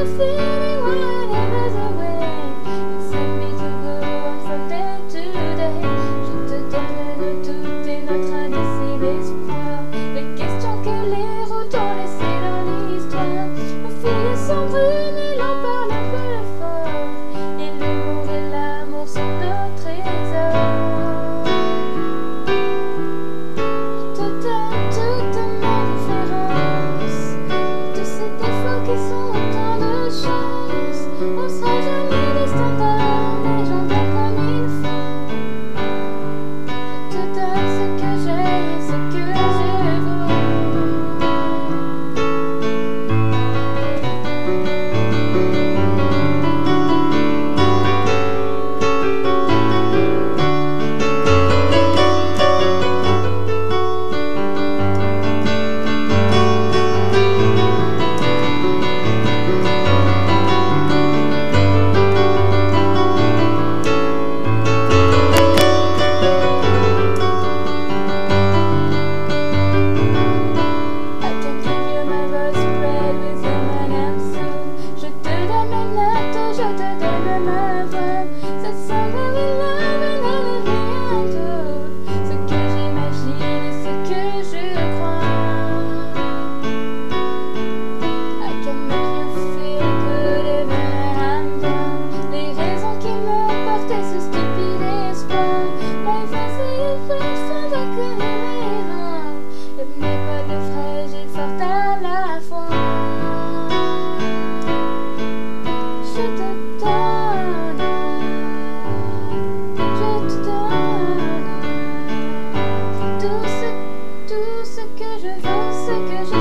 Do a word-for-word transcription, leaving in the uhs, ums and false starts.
feeling whatever's the way. You send me to go on from day to day. Je te donne tout et notre indice et l'espoir. Les questions que les routes ont laissées dans l'histoire. Nos filles sont brunes et l'on parle un peu fort. Et l'humour et l'amour sont nos trésors. Je te donne toutes mes différences, tous ces défauts qui sont autant de chance. On sera jamais des standards, des gens bien comme il faut. Je te donne ce que j'ai et ce que je vaux. I can give you my rose bread with M and M's soon. Je te donne mes notes, je te donne ma voix. Cette soirée we love and elle est rien d'autre. Ce que j'imagine et ce que je crois. I can make you feel good even I'm down. Les raisons qui me portaient ce stupide espoir. My face est fraîche sans incohérent. Et mes pas de fragile forte à la fois. Je te donne, je te donne tout ce, tout ce que je veux, ce que je